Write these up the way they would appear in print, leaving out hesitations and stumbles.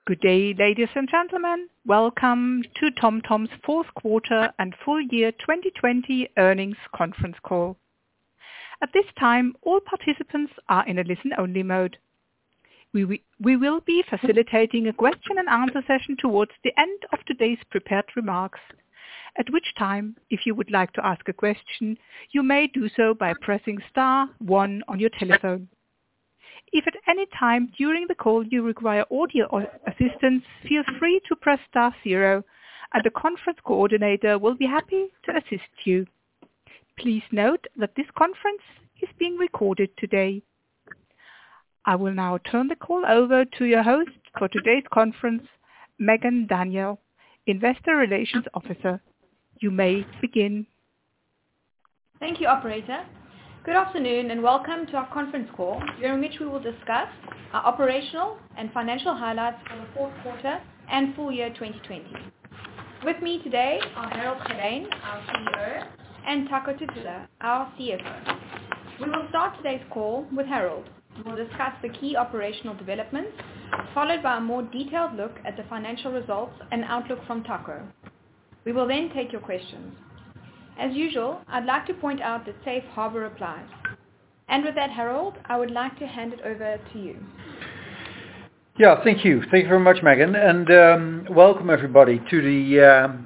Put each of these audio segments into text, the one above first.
Good day, ladies and gentlemen. Welcome to TomTom's fourth quarter and full year 2020 earnings conference call. At this time, all participants are in a listen-only mode. We will be facilitating a question and answer session towards the end of today's prepared remarks, at which time, if you would like to ask a question, you may do so by pressing star 1 on your telephone. If at any time during the call you require audio assistance, feel free to press star 0 and the conference coordinator will be happy to assist you. Please note that this conference is being recorded today. I will now turn the call over to your host for today's conference, Megan Daniel, Investor Relations Officer. You may begin. Thank you, operator. Good afternoon and welcome to our conference call, during which we will discuss our operational and financial highlights for the fourth quarter and full year 2020. With me today are Harold Goddijn, our CEO, and Taco Titulaer, our CFO. We will start today's call with Harold, who will discuss the key operational developments, followed by a more detailed look at the financial results and outlook from Taco. We will then take your questions. As usual, I'd like to point out that Safe Harbor applies. And with that, Harold, I would like to hand it over to you. Yeah, thank you. Thank you very much, Megan, and welcome everybody to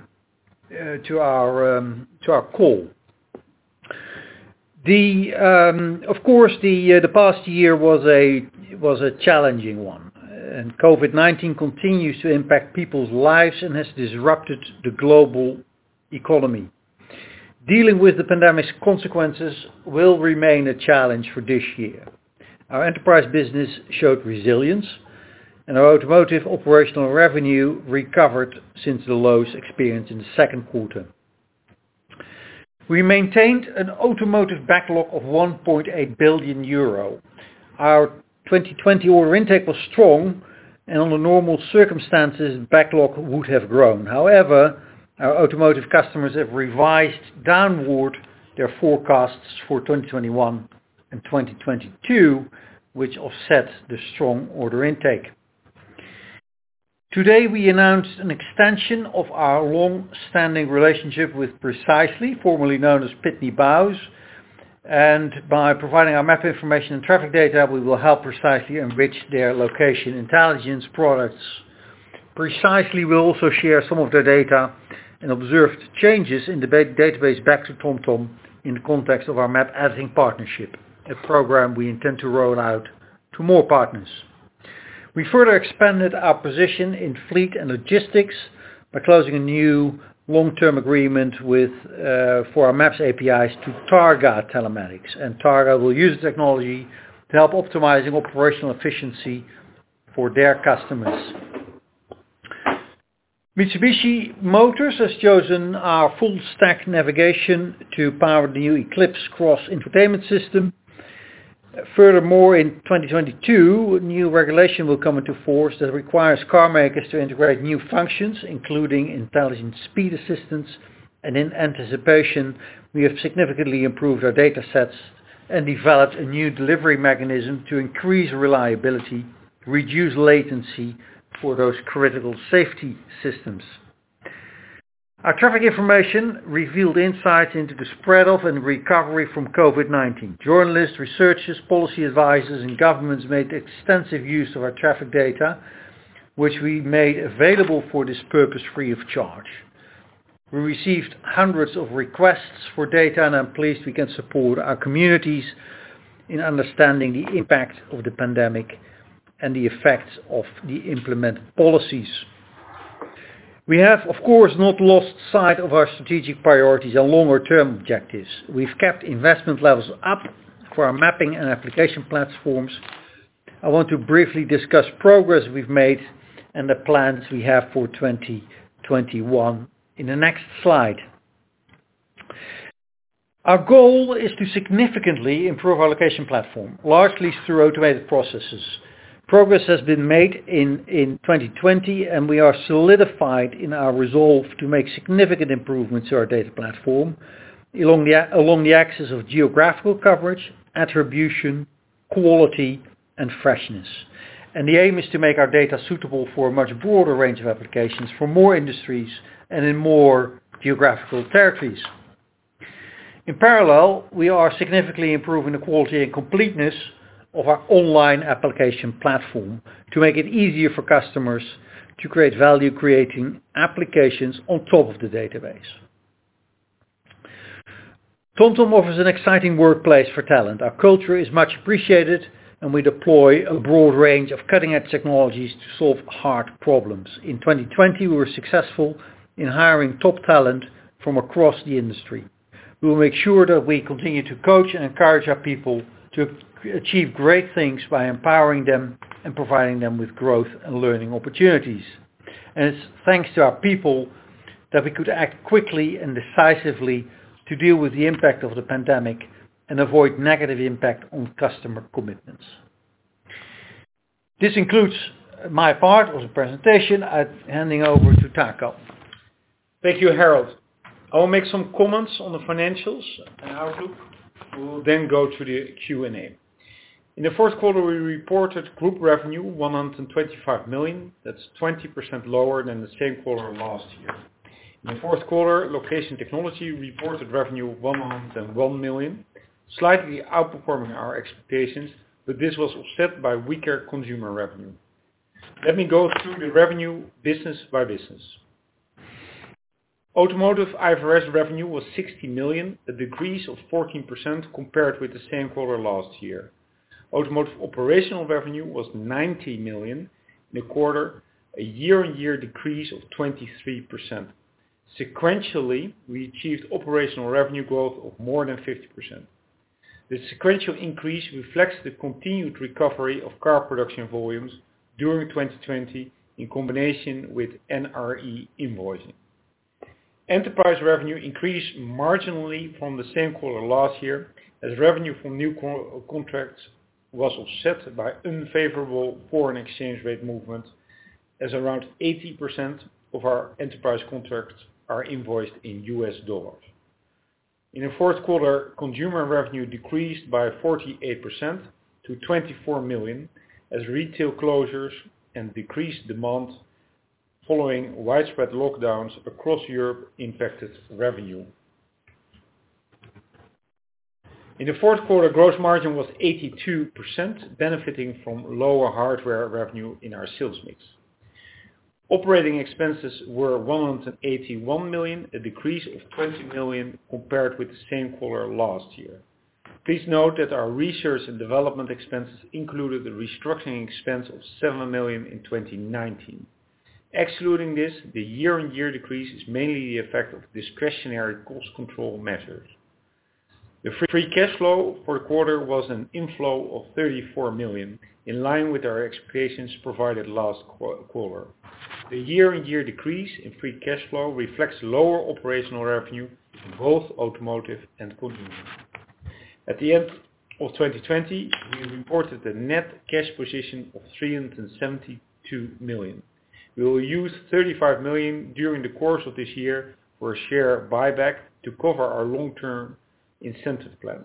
our call. Of course, the past year was a challenging one, and COVID-19 continues to impact people's lives and has disrupted the global economy. Dealing with the pandemic's consequences will remain a challenge for this year. Our enterprise business showed resilience, and our automotive operational revenue recovered since the lows experienced in the second quarter. We maintained an automotive backlog of 1.8 billion euro. Our 2020 order intake was strong, and under normal circumstances, backlog would have grown. However, our automotive customers have revised downward their forecasts for 2021 and 2022, which offset the strong order intake. Today we announced an extension of our long-standing relationship with Precisely, formerly known as Pitney Bowes, and by providing our map information and traffic data, we will help Precisely enrich their location intelligence products. Precisely will also share some of their data and observed changes in the database back to TomTom in the context of our map editing partnership, a program we intend to roll out to more partners. We further expanded our position in fleet and logistics by closing a new long-term agreement for our Maps APIs to Targa Telematics, and Targa will use the technology to help optimizing operational efficiency for their customers. Mitsubishi Motors has chosen our full-stack navigation to power the new Eclipse Cross infotainment system. Furthermore, in 2022, new regulation will come into force that requires car makers to integrate new functions, including intelligent speed assistance, and in anticipation, we have significantly improved our data sets and developed a new delivery mechanism to increase reliability, reduce latency, for those critical safety systems. Our traffic information revealed insights into the spread of and recovery from COVID-19. Journalists, researchers, policy advisors and governments made extensive use of our traffic data, which we made available for this purpose free of charge. We received hundreds of requests for data, and I'm pleased we can support our communities in understanding the impact of the pandemic and the effects of the implemented policies. We have, of course, not lost sight of our strategic priorities and longer-term objectives. We've kept investment levels up for our mapping and application platforms. I want to briefly discuss progress we've made and the plans we have for 2021 in the next slide. Our goal is to significantly improve our location platform, largely through automated processes. Progress has been made in 2020, and we are solidified in our resolve to make significant improvements to our data platform along the axis of geographical coverage, attribution, quality and freshness. And the aim is to make our data suitable for a much broader range of applications, for more industries and in more geographical territories. In parallel, we are significantly improving the quality and completeness of our online application platform to make it easier for customers to create value-creating applications on top of the database. TomTom offers an exciting workplace for talent. Our culture is much appreciated and we deploy a broad range of cutting-edge technologies to solve hard problems. In 2020 we were successful in hiring top talent from across the industry. We will make sure that we continue to coach and encourage our people to achieve great things by empowering them and providing them with growth and learning opportunities. And it's thanks to our people that we could act quickly and decisively to deal with the impact of the pandemic and avoid negative impact on customer commitments. This concludes my part of the presentation. I'm handing over to Taco. Thank you, Harold. I will make some comments on the financials and outlook. We will then go to the Q&A. In the fourth quarter, we reported group revenue 125 million. That's 20% lower than the same quarter last year. In the fourth quarter, Location Technology reported revenue of 101 million, slightly outperforming our expectations, but this was offset by weaker consumer revenue. Let me go through the revenue business by business. Automotive IFRS revenue was 60 million, a decrease of 14% compared with the same quarter last year. Automotive operational revenue was 90 million in the quarter, a year-on-year decrease of 23%. Sequentially, we achieved operational revenue growth of more than 50%. The sequential increase reflects the continued recovery of car production volumes during 2020 in combination with NRE invoicing. Enterprise revenue increased marginally from the same quarter last year as revenue from new contracts was offset by unfavorable foreign exchange rate movement, as around 80% of our enterprise contracts are invoiced in US dollars. In the fourth quarter, consumer revenue decreased by 48% to 24 million as retail closures and decreased demand following widespread lockdowns across Europe impacted revenue. In the fourth quarter, gross margin was 82%, benefiting from lower hardware revenue in our sales mix. Operating expenses were 181 million, a decrease of 20 million compared with the same quarter last year. Please note that our research and development expenses included a restructuring expense of 7 million in 2019. Excluding this, the year-on-year decrease is mainly the effect of discretionary cost control measures. The free cash flow for the quarter was an inflow of 34 million, in line with our expectations provided last quarter. The year-on-year decrease in free cash flow reflects lower operational revenue in both automotive and consumer. At the end of 2020, we reported a net cash position of 372 million. We will use 35 million during the course of this year for a share buyback to cover our long-term incentive plans.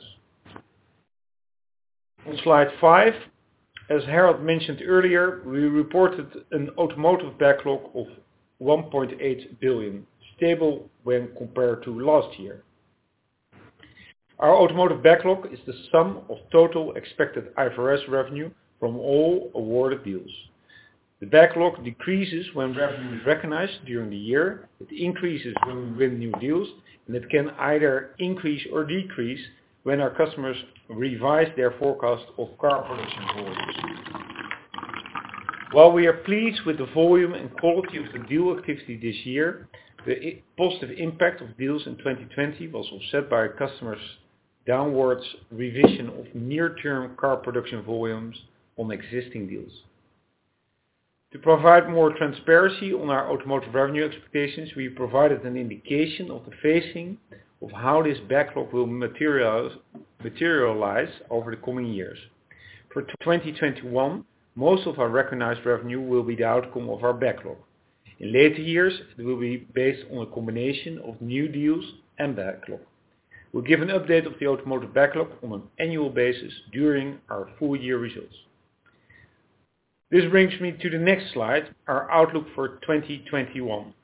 On slide 5, as Harold mentioned earlier, we reported an automotive backlog of 1.8 billion, stable when compared to last year. Our automotive backlog is the sum of total expected IFRS revenue from all awarded deals. The backlog decreases when revenue is recognized during the year, it increases when we win new deals, and it can either increase or decrease when our customers revise their forecast of car production volumes. While we are pleased with the volume and quality of the deal activity this year, the positive impact of deals in 2020 was offset by our customers' downwards revision of near-term car production volumes on existing deals. To provide more transparency on our automotive revenue expectations, we provided an indication of the phasing of how this backlog will materialize over the coming years. For 2021, most of our recognized revenue will be the outcome of our backlog. In later years, it will be based on a combination of new deals and backlog. We'll give an update of the automotive backlog on an annual basis during our full year results. This brings me to the next slide, our outlook for 2021.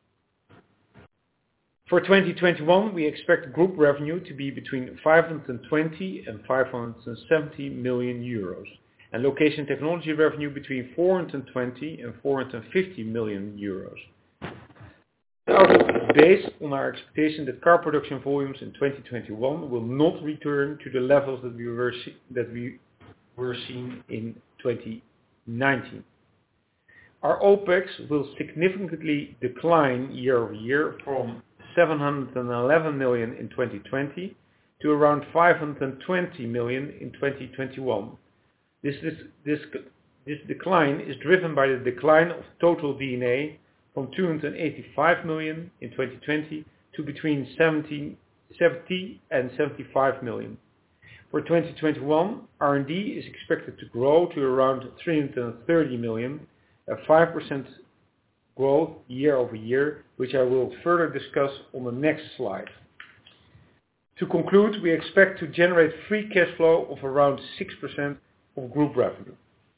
For 2021, we expect group revenue to be between 520 and 570 million euros, and location technology revenue between 420 and 450 million euros. The outlook is based on our expectation that car production volumes in 2021 will not return to the levels that we were seeing in 2019. Our OPEX will significantly decline year over year from 711 million in 2020 to around 520 million in 2021. This decline is driven by the decline of total D&A from 285 million in 2020 to between 70 and 75 million. For 2021, R&D is expected to grow to around 330 million, a 5% growth year over year, which I will further discuss on the next slide. To conclude, we expect to generate free cash flow of around 6% of group revenue.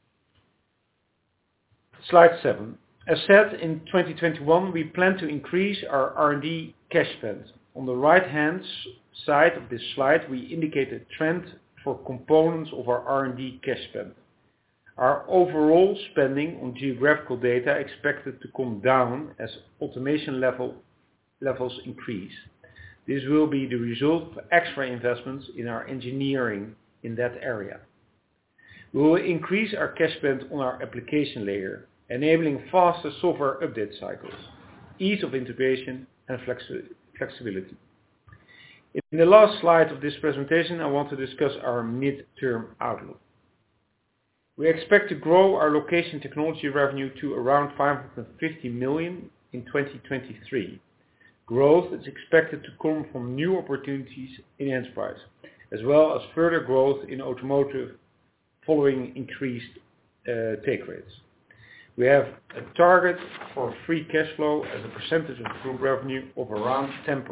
Slide 7. As said, in 2021, we plan to increase our R&D cash spend. On the right-hand side of this slide, we indicate a trend for components of our R&D cash spend. Our overall spending on geographical data expected to come down as automation levels increase. This will be the result of extra investments in our engineering in that area. We will increase our cash spend on our application layer, enabling faster software update cycles, ease of integration and flexibility. In the last slide of this presentation, I want to discuss our mid-term outlook. We expect to grow our location technology revenue to around 550 million in 2023. Growth is expected to come from new opportunities in enterprise, as well as further growth in automotive following increased take rates. We have a target for free cash flow as a percentage of group revenue of around 10%.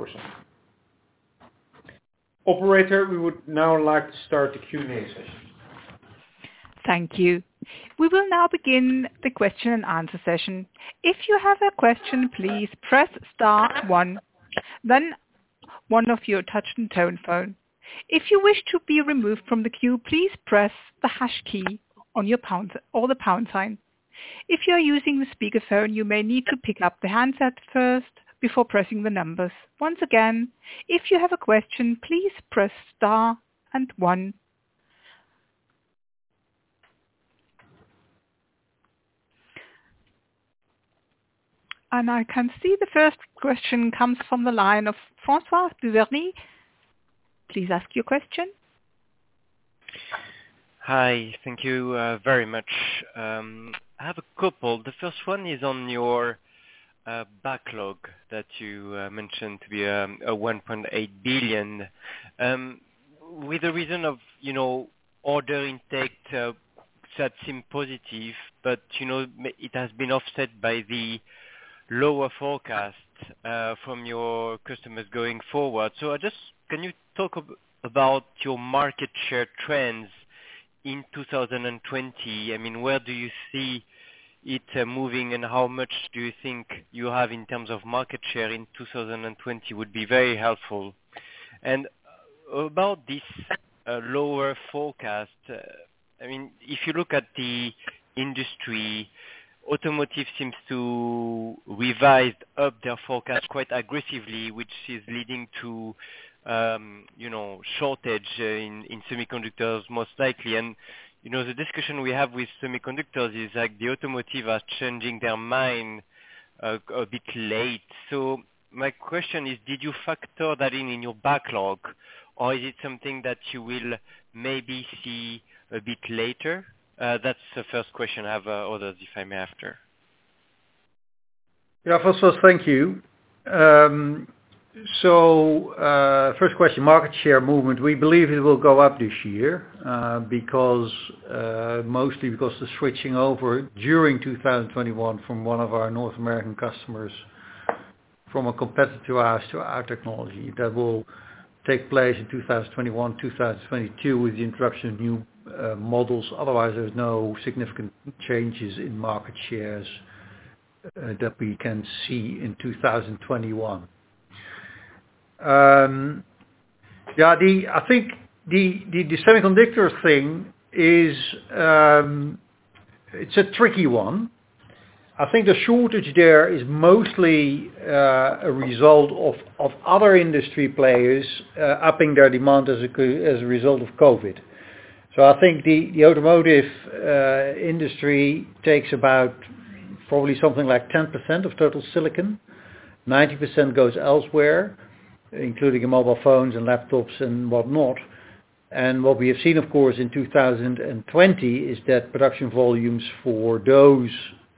Operator, we would now like to start the Q&A session. Thank you. We will now begin the question and answer session. If you have a question, please press star 1, then one of your touch and tone phone. If you wish to be removed from the queue, please press the hash key on your pound or the pound sign. If you are using the speakerphone, you may need to pick up the handset first before pressing the numbers. Once again, if you have a question, please press star and 1. And I can see the first question comes from the line of François Duvernay. Please ask your question. Hi, thank you very much. I have a couple. The first one is on your backlog that you mentioned to be a 1.8 billion. With the reason of, order intake that seemed positive, but, it has been offset by the lower forecast from your customers going forward. So can you talk about your market share trends in 2020? I mean, where do you see it moving, and how much do you think you have in terms of market share in 2020 would be very helpful. And about this lower forecast, if you look at the industry, automotive seems to revise up their forecast quite aggressively, which is leading to, shortage in semiconductors most likely. And, the discussion we have with semiconductors is like the automotive are changing their mind a bit late. So my question is, did you factor that in your backlog, or is it something that you will maybe see a bit later? That's the first question. I have others if I may after. Yeah, François, thank you. First question, market share movement. We believe it will go up this year mostly because the switching over during 2021 from one of our North American customers from a competitor to our technology. That will take place in 2021, 2022 with the introduction of new models. Otherwise, there's no significant changes in market shares that we can see in 2021. I think the semiconductor thing is it's a tricky one. I think the shortage there is mostly a result of other industry players upping their demand as a result of COVID. So I think the automotive industry takes about probably something like 10% of total silicon. 90% goes elsewhere, including in mobile phones and laptops and whatnot. And what we have seen, of course, in 2020 is that production volumes for those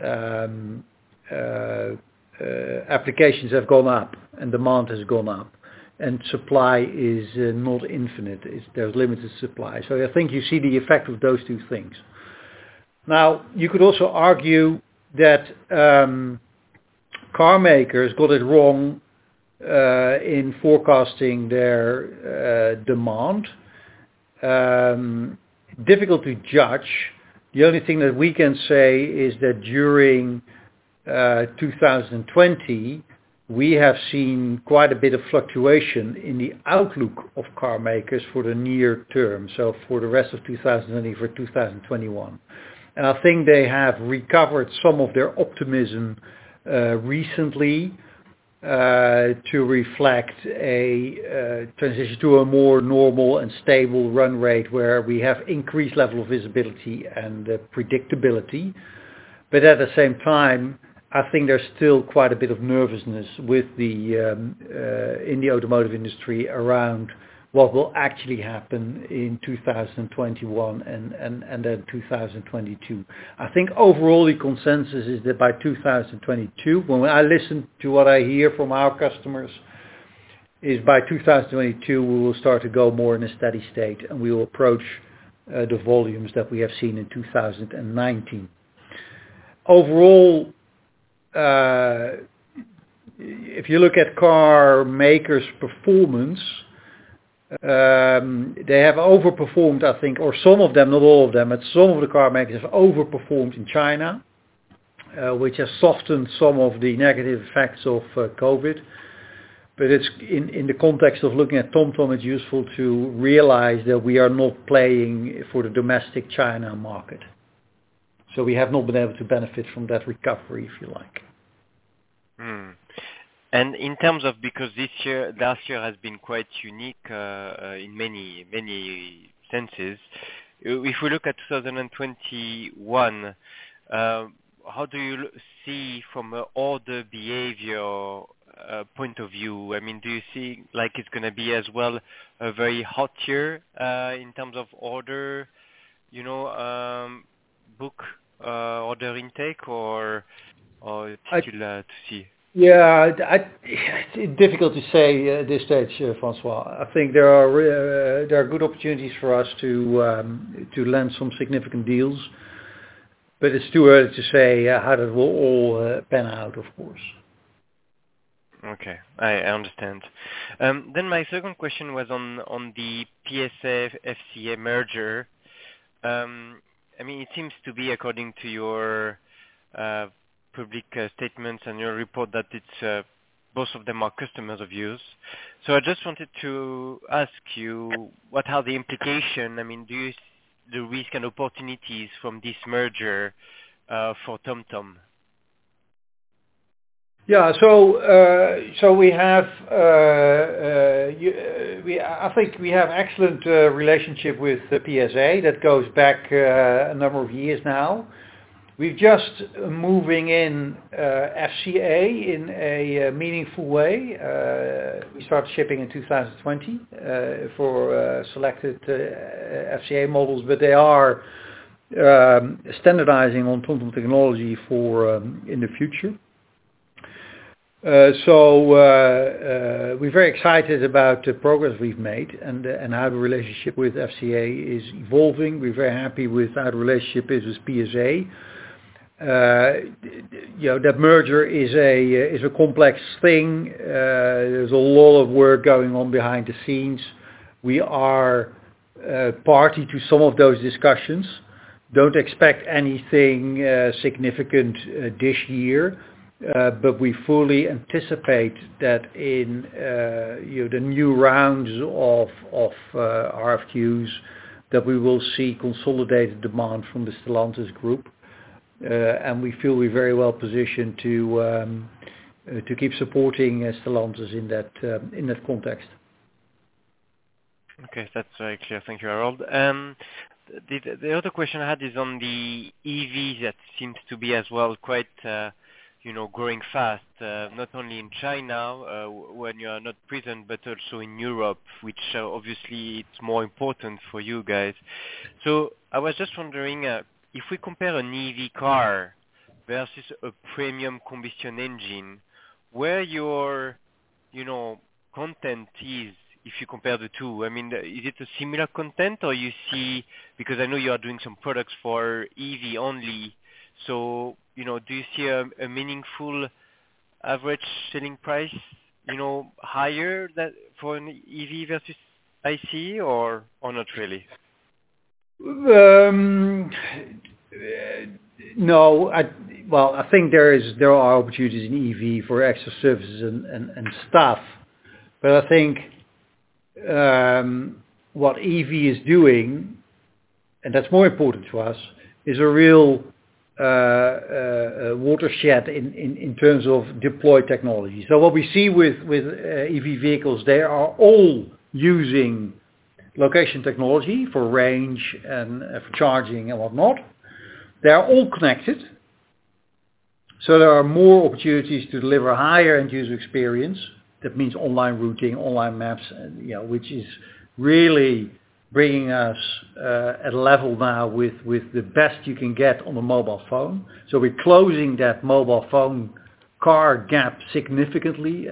applications have gone up and demand has gone up, and supply is not infinite. There's limited supply. So I think you see the effect of those two things. Now, you could also argue that car makers got it wrong in forecasting their demand. Difficult to judge. The only thing that we can say is that during 2020, we have seen quite a bit of fluctuation in the outlook of car makers for the near term, so for the rest of 2020, for 2021. And I think they have recovered some of their optimism recently to reflect a transition to a more normal and stable run rate where we have increased level of visibility and predictability. But at the same time, I think there's still quite a bit of nervousness with in the automotive industry around what will actually happen in 2021 and then 2022. I think overall the consensus is that by 2022, when I listen to what I hear from our customers, is by 2022 we will start to go more in a steady state and we will approach the volumes that we have seen in 2019. Overall, if you look at car makers' performance, they have overperformed, I think, or some of them, not all of them, but some of the car makers have overperformed in China, which has softened some of the negative effects of COVID. But it's in the context of looking at TomTom, it's useful to realize that we are not playing for the domestic China market. So we have not been able to benefit from that recovery, if you like. And in terms of, because last year has been quite unique in many senses. If we look at 2021, how do you see from an order behavior point of view? I mean, do you see like it's going to be as well a very hot year in terms of order, book order intake, or it's still to see? Yeah, it's difficult to say at this stage, Francois. I think there are good opportunities for us to land some significant deals, but it's too early to say how that will all pan out, of course. Okay, I understand. Then my second question was on the PSA-FCA merger. I mean, it seems to be, according to your public statements and your report, that it's both of them are customers of yours. So I just wanted to ask you, what are the implications? I mean, do you the risk and opportunities from this merger for TomTom? Yeah, so we have, I think we have excellent relationship with the PSA that goes back a number of years now. We're just moving in FCA in a meaningful way. We started shipping in 2020 for selected FCA models, but they are standardizing on TomTom technology for in the future. So we're very excited about the progress we've made and how the relationship with FCA is evolving. We're very happy with how the relationship is with PSA. That merger is a complex thing. There's a lot of work going on behind the scenes. We are party to some of those discussions. Don't expect anything significant this year, but we fully anticipate that in the new rounds of RFQs that we will see consolidated demand from the Stellantis group, and we feel we're very well positioned to keep supporting Stellantis in that context. Okay, that's very clear. Thank you, Harold. The other question I had is on the EV that seems to be as well quite, growing fast, not only in China when you are not present, but also in Europe, which obviously it's more important for you guys. So I was just wondering, if we compare an EV car versus a premium combustion engine, where your, content is, if you compare the two. I mean, is it a similar content, or you see, because I know you are doing some products for EV only, so, do you see a meaningful average selling price, higher that for an EV versus ICE, or not really? No, I think there are opportunities in EV for extra services and stuff, but I think what EV is doing, and that's more important to us, is a real watershed in terms of deployed technology. So what we see with EV vehicles, they are all using location technology for range and for charging and whatnot. They are all connected, so there are more opportunities to deliver higher end user experience. That means online routing, online maps, which is really bringing us at a level now with the best you can get on a mobile phone. So we're closing that mobile phone car gap significantly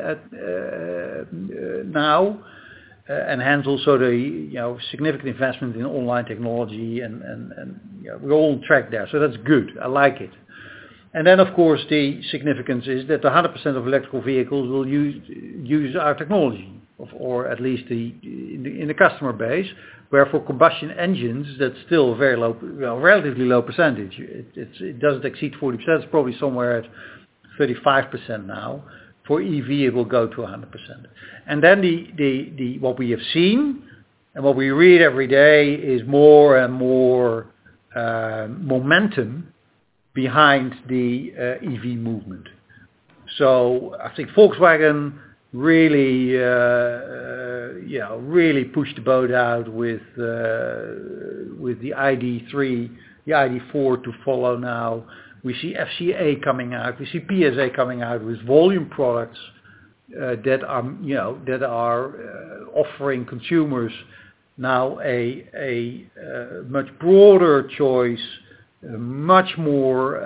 now, and hence also the significant investment in online technology, and we're all on track there. So that's good. I like it. And then, of course, the significance is that 100% of electrical vehicles will use our technology, or at least in the customer base, where for combustion engines, that's still a very low, relatively low percentage. It doesn't exceed 40%. It's probably somewhere at 35% now. For EV, it will go to 100%. And then what we have seen and what we read every day is more and more momentum behind the EV movement. So I think Volkswagen really pushed the boat out with the ID.3, the ID.4 to follow now. We see FCA coming out. We see PSA coming out with volume products that are offering consumers now a much broader choice, much more.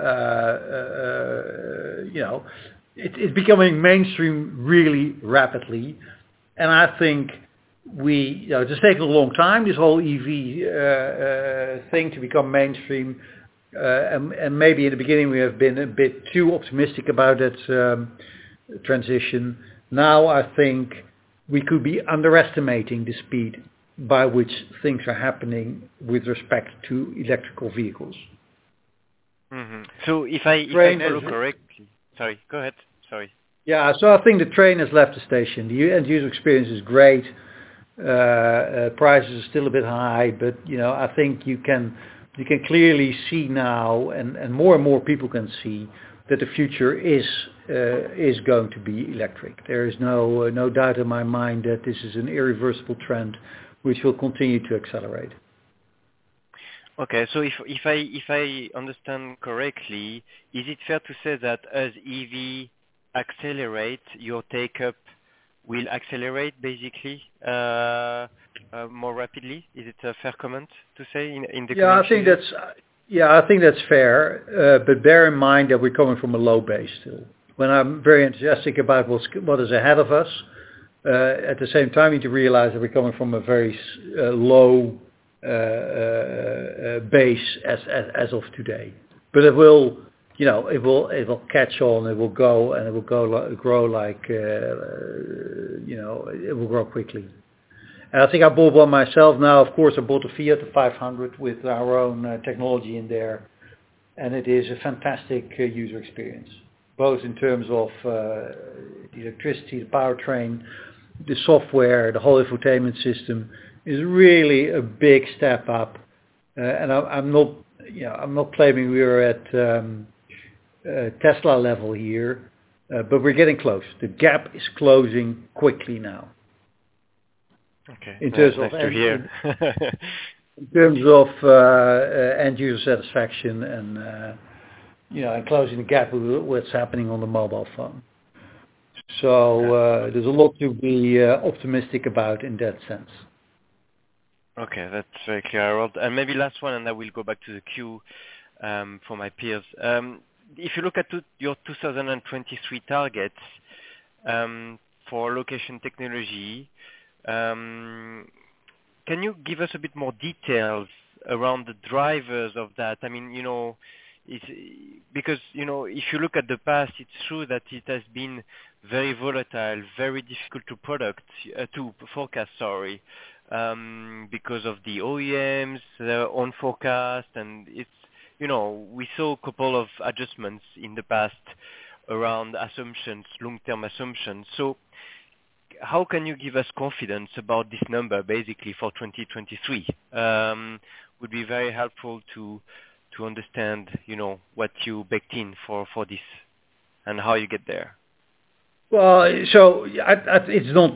It's becoming mainstream really rapidly, and I think it's taken a long time, this whole EV thing to become mainstream. And maybe in the beginning we have been a bit too optimistic about that transition. Now I think we could be underestimating the speed by which things are happening with respect to electrical vehicles. Mm-hmm. So if I follow correctly, sorry, go ahead. Sorry. Yeah, so I think the train has left the station. The end user experience is great. Prices are still a bit high, but I think you can clearly see now, and more people can see that the future is going to be electric. There is no doubt in my mind that this is an irreversible trend which will continue to accelerate. Okay, so if I understand correctly, is it fair to say that as EV accelerate, your take-up will accelerate basically more rapidly? Is it a fair comment to say in the I think that's fair, but bear in mind that we're coming from a low base still. When I'm very enthusiastic about what is ahead of us, at the same time you need to realize that we're coming from a very low base as of today. But it will catch on, it will go, and it will grow like, it will grow quickly. And I think I bought one myself now. Of course, I bought a Fiat 500 with our own technology in there. And it is a fantastic user experience, both in terms of the electricity, the powertrain, the software, the whole infotainment system is really a big step up. And I'm not claiming we are at Tesla level here, but we're getting close. The gap is closing quickly now. Okay, in terms nice of to hear. in terms of end user satisfaction and and closing the gap with what's happening on the mobile phone. So there's a lot to be optimistic about in that sense. Okay, that's very clear, Harold. And maybe last one, and I will go back to the queue for my peers. If you look at your 2023 targets for location technology, can you give us a bit more details around the drivers of that? I mean, because if you look at the past, it's true that it has been very volatile, very difficult to forecast. Sorry, because of the OEMs, their own forecast, and it's we saw a couple of adjustments in the past around assumptions, long-term assumptions. So how can you give us confidence about this number basically for 2023? Would be very helpful to understand, what you baked in for this and how you get there. Well, so it's not,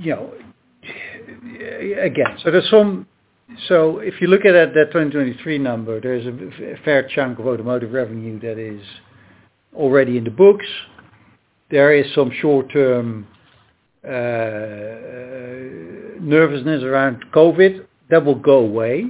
again, so there's some, so if you look at that 2023 number, there's a fair chunk of automotive revenue that is already in the books. There is some short-term nervousness around COVID that will go away,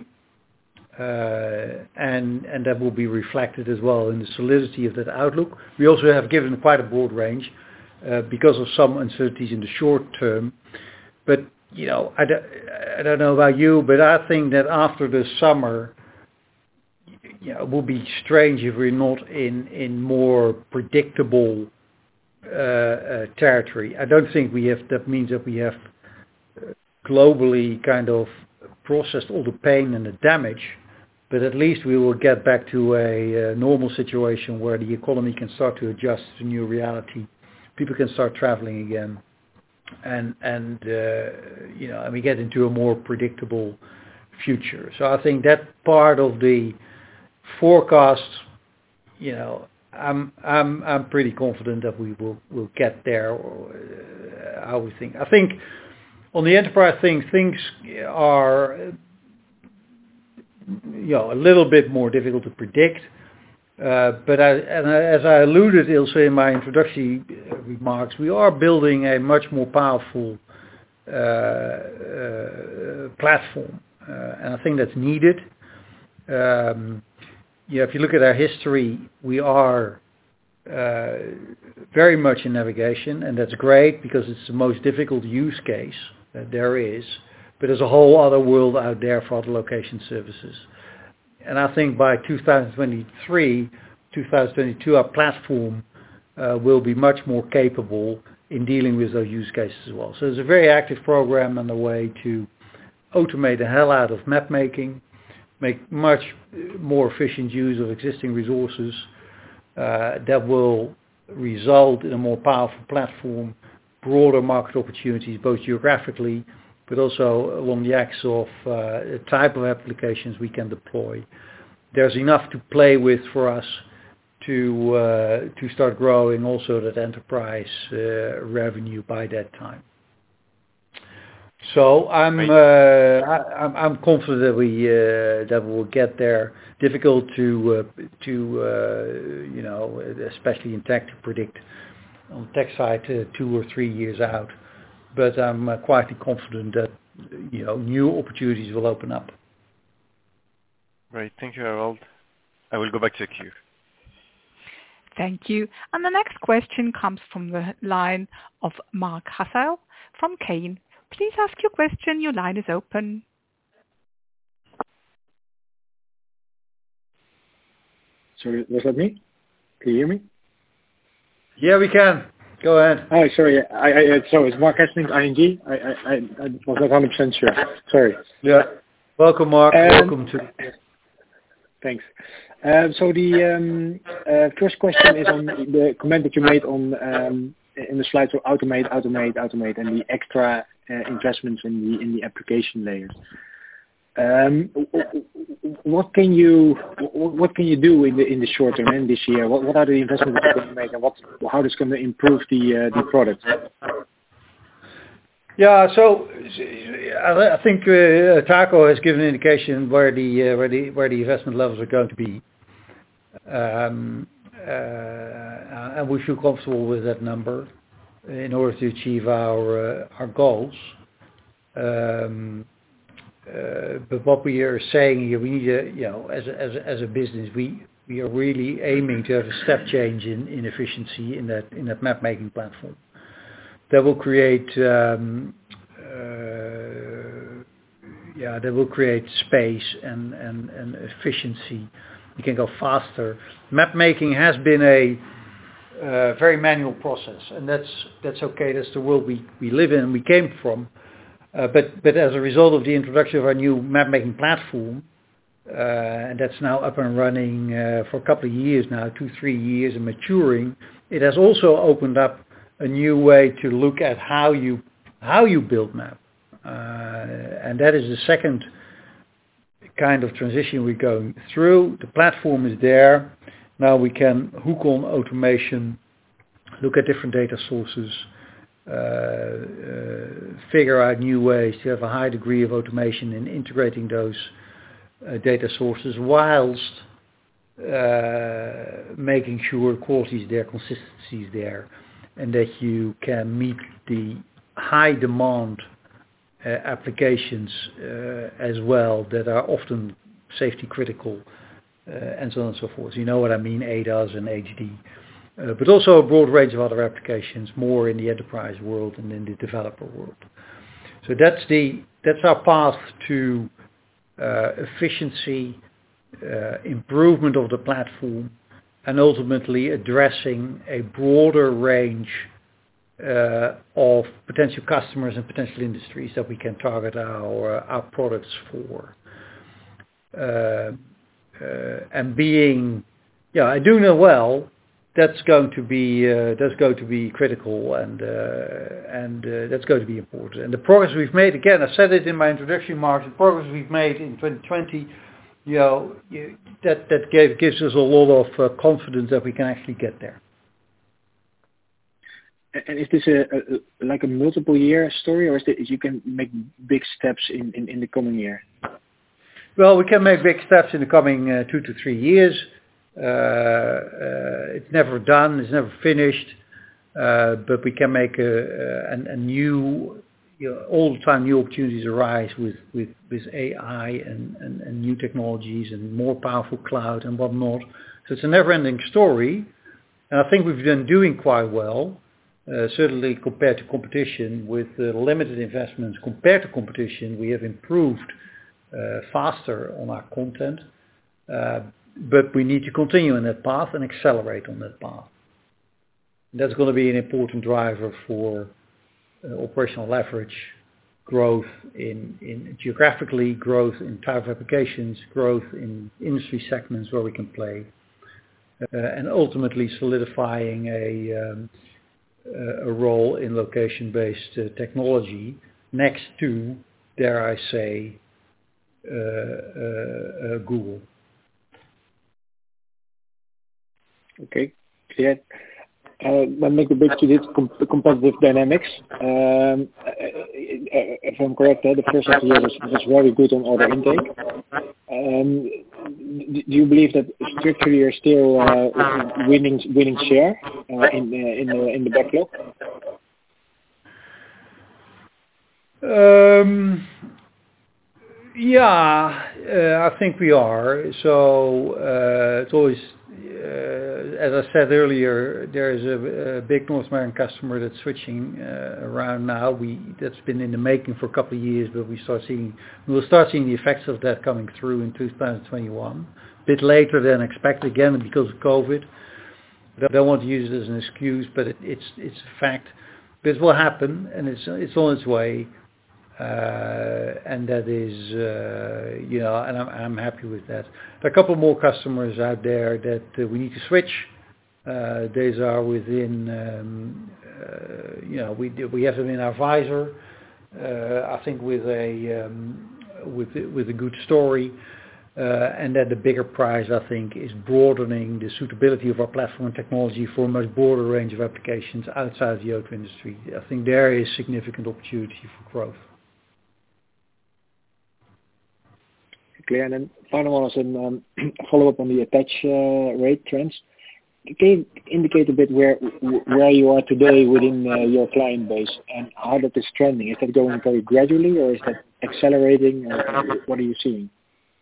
and that will be reflected as well in the solidity of that outlook. We also have given quite a broad range because of some uncertainties in the short term. But I don't know about you, but I think that after the summer, it will be strange if we're not in more predictable territory. I don't think we have. That means that we have globally kind of processed all the pain and the damage, but at least we will get back to a normal situation where the economy can start to adjust to new reality. People can start traveling again, and we get into a more predictable future. So I think that part of the forecast, I'm pretty confident that we will get there. How we think. I think on the enterprise thing, things are a little bit more difficult to predict. But as I alluded also in my introductory remarks, we are building a much more powerful platform, and I think that's needed. If you look at our history, we are very much in navigation, and that's great because it's the most difficult use case that there is. But there's a whole other world out there for other location services. And I think by 2023, 2022, our platform will be much more capable in dealing with those use cases as well. So there's a very active program on the way to automate the hell out of map making, make much more efficient use of existing resources that will result in a more powerful platform, broader market opportunities, both geographically, but also along the axis of the type of applications we can deploy. There's enough to play with for us to start growing also that enterprise revenue by that time. So I'm confident that we will get there. Difficult to especially in tech to predict on the tech side 2 or 3 years out. But I'm quietly confident that new opportunities will open up. Right, thank you, Harold. I will go back to the queue. Thank you. And the next question comes from the line of Mark Hassel from Kane. Please ask your question. Your line is open. Sorry, was that me? Can you hear me? Yeah, we can. Go ahead. Oh, sorry. So it's Mark Hesselink, ING. I was not 100% sure. Sorry. Yeah. Welcome, Mark. Welcome to. Thanks. So the first question is on the comment that you made on in the slides of automate, and the extra investments in the application layers. What can you do in the short term and this year? What are the investments that you're going to make, and how is going to improve the product? Yeah, so I think Taco has given an indication where the investment levels are going to be, and we feel comfortable with that number in order to achieve our goals. But what we are saying here, we need as a business, we are really aiming to have a step change in efficiency in that map making platform. That will create space and efficiency. You can go faster. Map making has been a very manual process, and that's okay. That's the world we live in and we came from. But as a result of the introduction of our new map-making platform, and that's now up and running for a couple of years now, 2-3 years, and maturing, it has also opened up a new way to look at how you build map, and that is the second kind of transition we're going through. The platform is there. Now we can hook on automation, look at different data sources. Figure out new ways to have a high degree of automation in integrating those data sources whilst making sure quality is there, consistency is there, and that you can meet the high demand applications as well that are often safety critical and so on and so forth. You know what I mean, ADAS and HD. But also a broad range of other applications, more in the enterprise world and in the developer world. So that's our path to efficiency, improvement of the platform, and ultimately addressing a broader range of potential customers and potential industries that we can target our products for. And being, I do know well. That's going to be critical, and that's going to be important. And the progress we've made, again, I said it in my introduction, Mark. The progress we've made in 2020, that gives us a lot of confidence that we can actually get there. And is this like a multiple year story, or is it you can make big steps in the coming year? Well, we can make big steps in the coming 2 to 3 years. It's never done, it's never finished, but we can make a new, all the time new opportunities arise with AI and new technologies and more powerful cloud and whatnot. So it's a never-ending story, and I think we've been doing quite well, certainly compared to competition. With limited investments compared to competition, we have improved faster on our content. But we need to continue on that path and accelerate on that path. That's going to be an important driver for operational leverage, growth in geographically, growth in type of applications, growth in industry segments where we can play, and ultimately solidifying a role in location-based technology next to, dare I say, Google. Okay, clear. Let me make a bit to this competitive dynamics. If I'm correct, the first half of the year was very good on order intake. Do you believe that structurally you're still winning share in the backlog? I think we are. So it's always, as I said earlier, there is a big North American customer that's switching around now. That's been in the making for a couple of years, but we will start seeing the effects of that coming through in 2021, a bit later than expected, again because of COVID. I don't want to use it as an excuse, but it's a fact. But it will happen, and it's on its way, and that is, and I'm happy with that. There are a couple more customers out there that we need to switch. These are within, we have them in our visor. I think with a good story. And that the bigger prize, I think, is broadening the suitability of our platform and technology for a much broader range of applications outside the auto industry. I think there is significant opportunity for growth. Clear. And then final one is a follow-up on the attach rate trends. Can you indicate a bit where you are today within your client base and how that is trending? Is that going very gradually or is that accelerating? What are you seeing?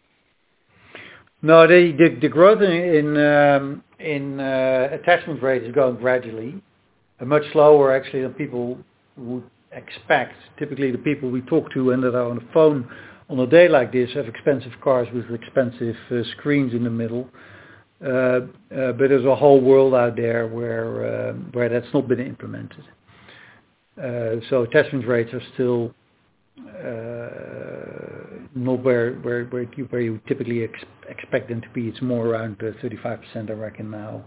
No, the growth in attachment rate is going gradually, much slower actually than people would expect. Typically, the people we talk to and that are on the phone on a day like this have expensive cars with expensive screens in the middle. But there's a whole world out there where that's not been implemented. So attachment rates are still not where you typically expect them to be. It's more around 35%, I reckon now.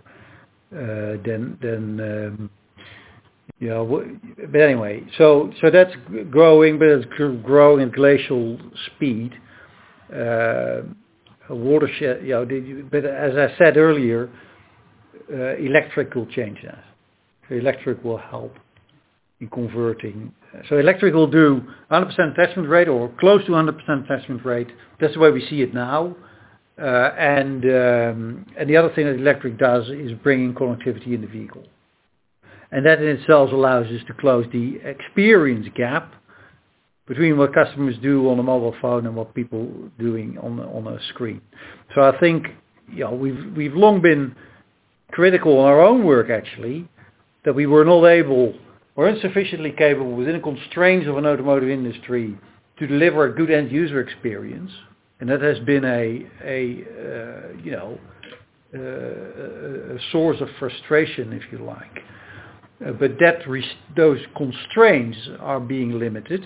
But anyway, so that's growing, but it's growing at glacial speed. Watershed, but as I said earlier, electric will change that. So electric will help in converting. So electric will do 100% attachment rate or close to 100% attachment rate. That's the way we see it now. And the other thing that electric does is bringing connectivity in the vehicle. And that in itself allows us to close the experience gap between what customers do on a mobile phone and what people doing on a screen. So I think we've long been critical on our own work actually, that we were not able or insufficiently capable within the constraints of an automotive industry to deliver a good end user experience, and that has been a source of frustration, if you like. But those constraints are being lifted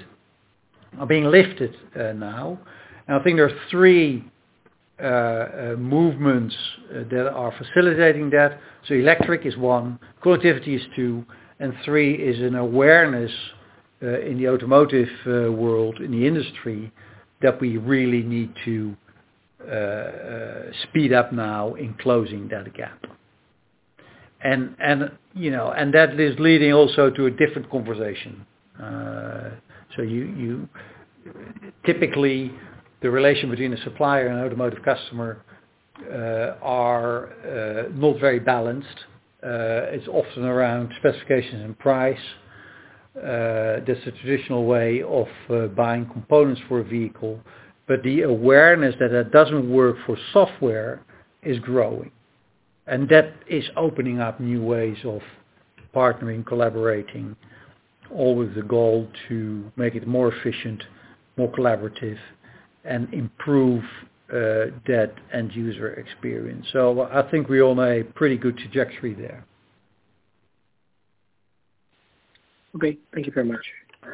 now. And I think there are three movements that are facilitating that. So electric is one, connectivity is two, and three is an awareness in the automotive world, in the industry, that we really need to speed up now in closing that gap. And that is leading also to a different conversation. So you typically the relation between a supplier and an automotive customer are not very balanced. It's often around specifications and price. That's the traditional way of buying components for a vehicle. But the awareness that doesn't work for software is growing. And that is opening up new ways of partnering, collaborating, all with the goal to make it more efficient, more collaborative, and improve that end user experience. So I think we're on a pretty good trajectory there. Okay, thank you very much.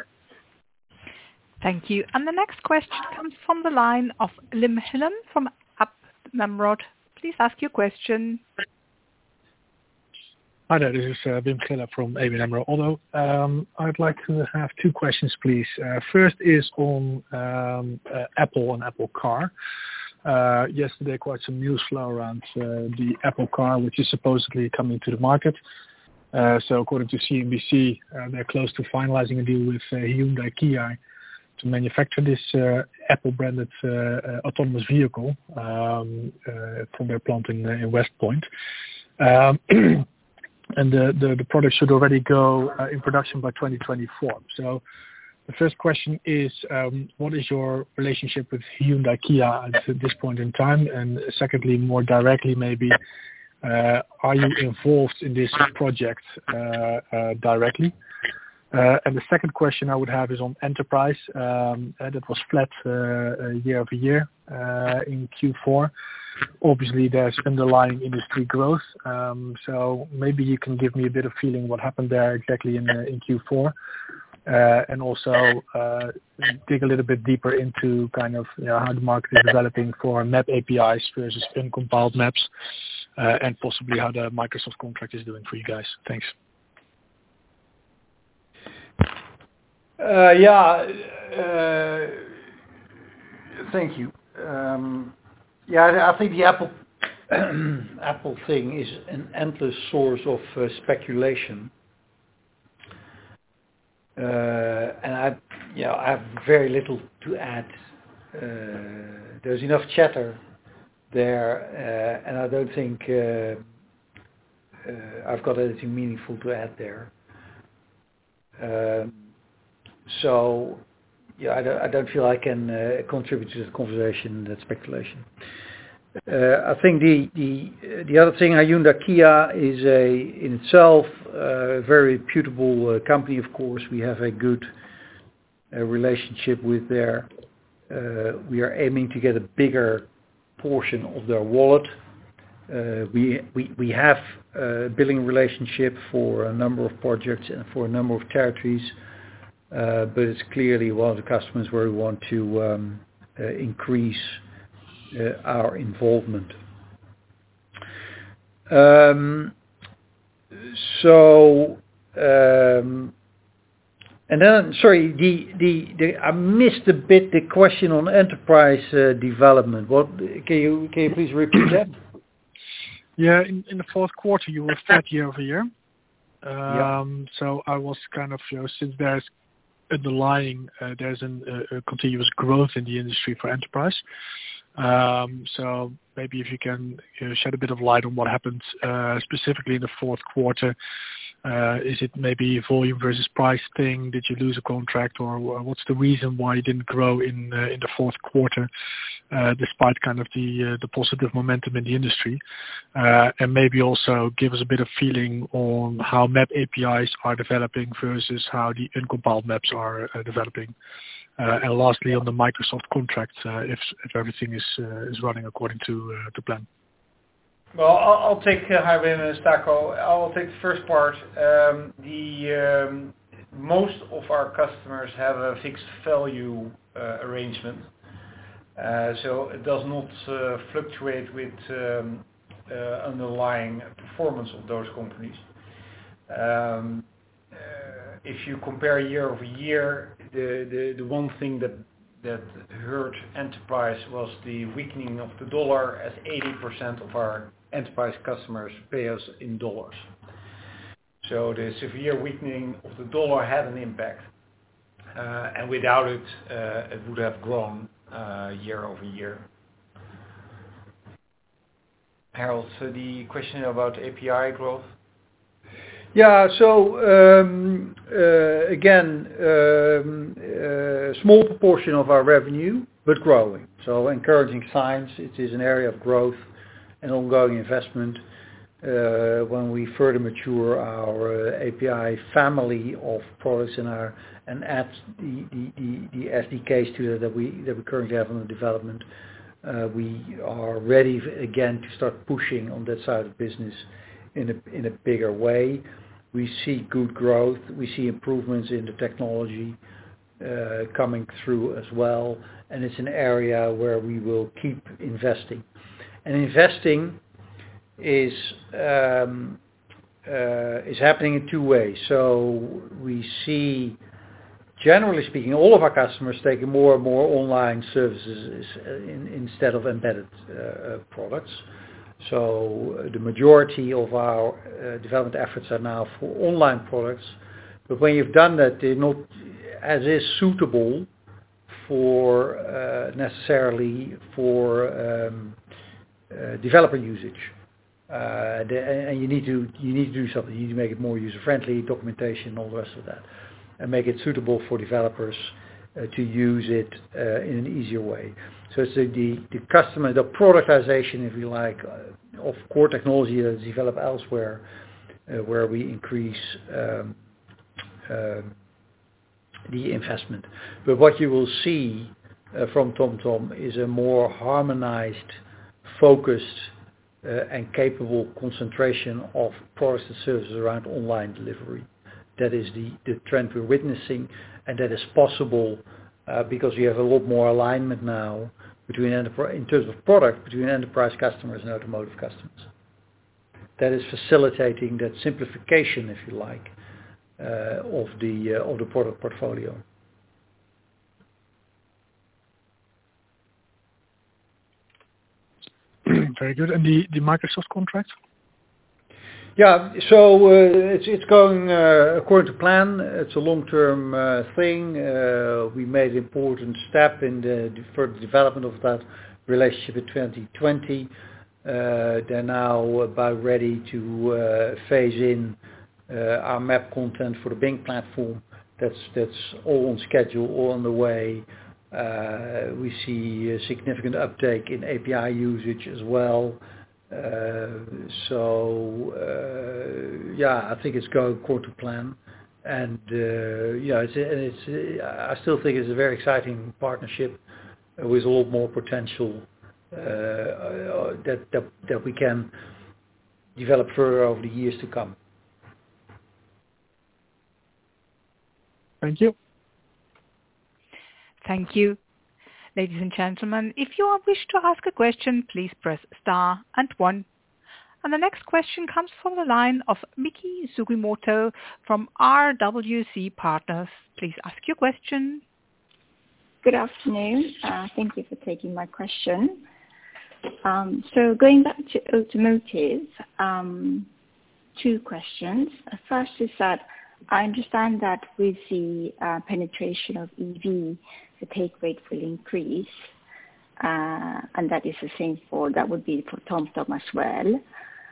Thank you. And the next question comes from the line of Wim Gille from ABN AMRO. Please ask your question. Hi there, this is Wim Gille from ABN AMRO. Although I'd like to have two questions, please. First is on Apple and Apple Car. Yesterday, quite some news flow around the Apple Car, which is supposedly coming to the market. So according to CNBC, they're close to finalizing a deal with Hyundai Kia to manufacture this Apple-branded autonomous vehicle from their plant in West Point. And the product should already go in production by 2024. So the first question is, what is your relationship with Hyundai Kia at this point in time? And secondly, more directly maybe, are you involved in this project directly? And the second question I would have is on enterprise. That was flat year over year in Q4. obviously there's underlying industry growth. So maybe you can give me a bit of feeling what happened there exactly in Q4. And also dig a little bit deeper into kind of how the market is developing for map APIs versus uncompiled maps, and possibly how the Microsoft contract is doing for you guys. Thanks. Thank you. I think the Apple thing is an endless source of speculation. And I have very little to add. There's enough chatter there, and I don't think I've got anything meaningful to add there. I don't feel I can contribute to the conversation, that speculation. I think the other thing, Hyundai Kia is in itself a very reputable company. Of course, we have a good relationship with there. We are aiming to get a bigger portion of their wallet. We have a billing relationship for a number of projects and for a number of territories, but it's clearly one of the customers where we want to increase our involvement. And then, sorry, I missed a bit the question on enterprise development. Can you please repeat that? Yeah, in the fourth quarter you were flat year over year. So I was kind of, since there's underlying, there's a continuous growth in the industry for enterprise. So maybe if you can shed a bit of light on what happened specifically in the fourth quarter. Is it maybe volume versus price thing? Did you lose a contract, or what's the reason why you didn't grow in the fourth quarter, despite kind of the positive momentum in the industry? And maybe also give us a bit of feeling on how map APIs are developing versus how the uncompiled maps are developing. And lastly, on the Microsoft contract, if everything is running according to plan. Well, I'll take Wim Stako. I'll take the first part. Most of our customers have a fixed value arrangement, so it does not fluctuate with underlying performance of those companies. If you compare year over year, the one thing that hurt enterprise was the weakening of the dollar, as 80% of our enterprise customers pay us in dollars. So the severe weakening of the dollar had an impact, and without it, it would have grown year over year. Harold, so the question about API growth? Yeah, so again, small proportion of our revenue, but growing. So encouraging signs. It is an area of growth and ongoing investment. When we further mature our API family of products and add the SDKs to that we currently have under development, we are ready again to start pushing on that side of business in a bigger way. We see good growth. We see improvements in the technology coming through as well, and it's an area where we will keep investing. And investing is happening in two ways. So we see, generally speaking, all of our customers taking more and more online services instead of embedded products. So the majority of our development efforts are now for online products. But when you've done that, they're not as is suitable for necessarily for developer usage. And you need to do something. You need to make it more user-friendly, documentation, all the rest of that, and make it suitable for developers to use it in an easier way. So it's the customer, the productization, if you like, of core technology that is developed elsewhere, where we increase the investment. But what you will see from TomTom is a more harmonized focused and capable concentration of products and services around online delivery. That is the trend we're witnessing, and that is possible because you have a lot more alignment now between in terms of product between enterprise customers and automotive customers. That is facilitating that simplification, if you like, of the product portfolio. Very good. And the Microsoft contract? Yeah, so it's going according to plan. It's a long-term thing. We made an important step in the further development of that relationship in 2020. They're now about ready to phase in our map content for the Bing platform. That's all on schedule, all on the way. We see a significant uptake in API usage as well. I think it's going according to plan, and I still think it's a very exciting partnership with a lot more potential that we can develop further over the years to come. Thank you. Thank you. Ladies and gentlemen, if you wish to ask a question, please press star and 1. And the next question comes from the line of Miki Sugimoto from RWC Partners. Please ask your question. Good afternoon. Thank you for taking my question. So going back to automotive, 2 questions. First is that I understand that with the penetration of EV, the take rate will increase, and that is the same that would be for TomTom as well.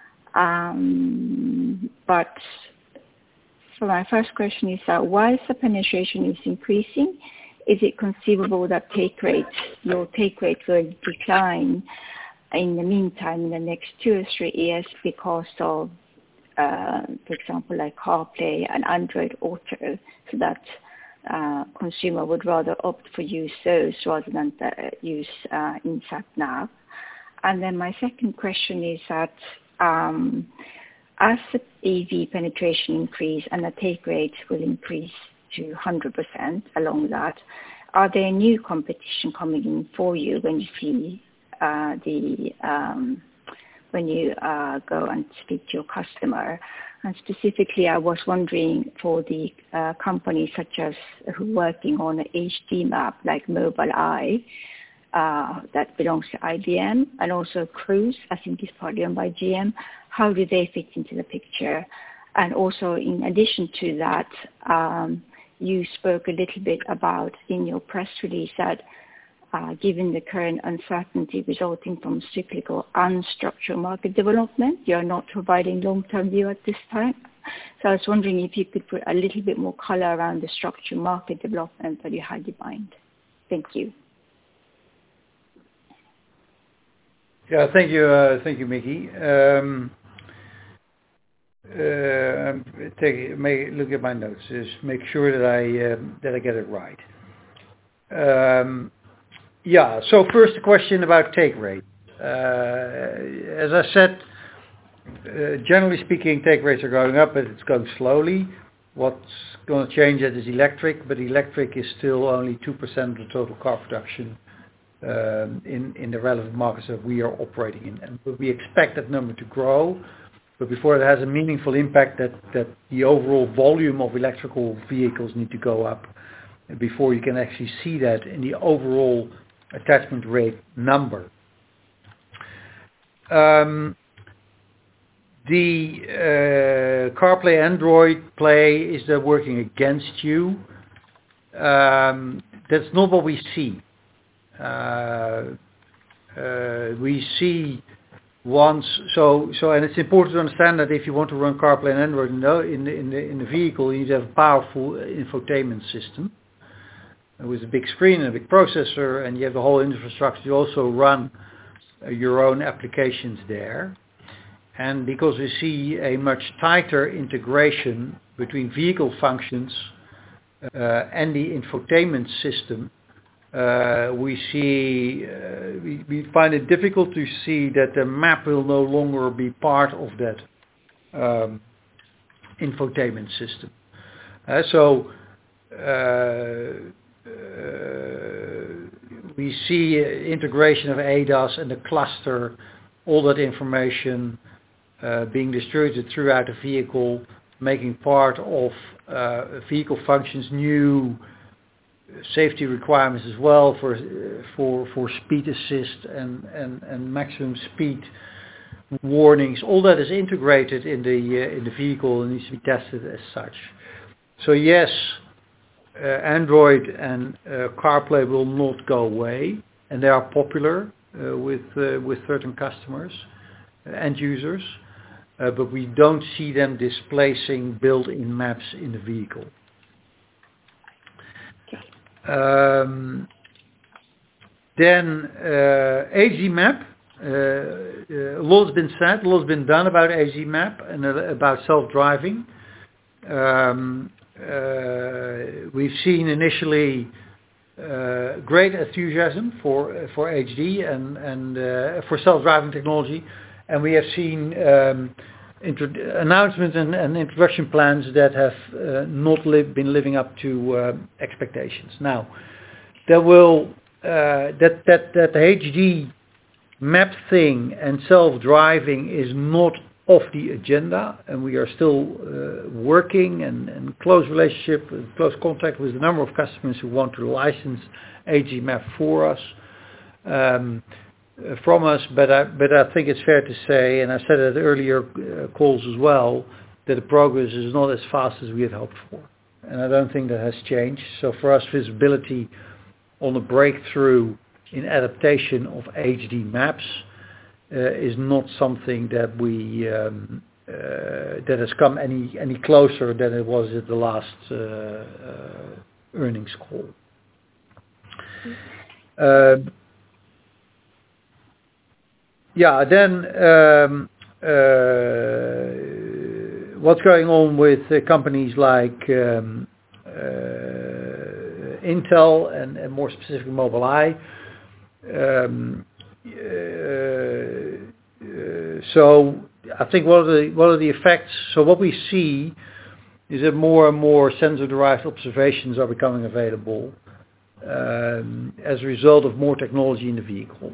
But so my first question is that whilst the penetration is increasing, is it conceivable that your take rate will decline in the meantime in the next 2 or 3 years because of, for example, like CarPlay and Android Auto, so that consumer would rather opt for use those rather than use in-sat nav? And then my second question is that as the EV penetration increase and the take rate will increase to 100% along that, are there new competition coming in for you when you see when you go and speak to your customer? And specifically, I was wondering for the companies such as who are working on HD map like Mobileye, that belongs to IBM, and also Cruise, I think is partly owned by GM. How do they fit into the picture? And also, in addition to that, you spoke a little bit about in your press release that given the current uncertainty resulting from cyclical and structural market development, you are not providing long-term view at this time. So I was wondering if you could put a little bit more color around the structural market development that you had in mind. Thank you. Yeah, thank you, Mickey. Look at my notes. Just make sure that I get it right. So first the question about take rate. As I said, generally speaking, take rates are going up, but it's going slowly. What's going to change that is electric, but electric is still only 2% of the total car production in the relevant markets that we are operating in. And we expect that number to grow, but before it has a meaningful impact, that the overall volume of electrical vehicles need to go up before you can actually see that in the overall attachment rate number. The CarPlay Android Play, is that working against you? That's not what we see. We see once, and it's important to understand that if you want to run CarPlay and Android in the vehicle, you need to have a powerful infotainment system with a big screen and a big processor, and you have the whole infrastructure. You also run your own applications there. And because we see a much tighter integration between vehicle functions and the infotainment system, we find it difficult to see that the map will no longer be part of that infotainment system. We see integration of ADAS and the cluster, all that information being distributed throughout the vehicle, making part of vehicle functions, new safety requirements as well for speed assist and maximum speed warnings. All that is integrated in the vehicle and needs to be tested as such. So yes, Android and CarPlay will not go away, and they are popular with certain customers, end users, but we don't see them displacing built-in maps in the vehicle. Then HD Map. A lot has been said, a lot has been done about HD Map and about self-driving. We've seen initially great enthusiasm for HD and for self-driving technology, and we have seen announcements and introduction plans that have not been living up to expectations. Now, that the HD map thing and self-driving is not off the agenda, and we are still working and close relationship, close contact with a number of customers who want to license HD Map for us. From us, but I think it's fair to say, and I said it at earlier calls as well, that the progress is not as fast as we had hoped for, and I don't think that has changed. So for us, visibility on the breakthrough in adaptation of HD maps is not something that we that has come any closer than it was at the last earnings call. Then what's going on with companies like Intel and more specifically Mobileye. So I think what are the effects? So what we see is that more and more sensor-derived observations are becoming available as a result of more technology in the vehicle.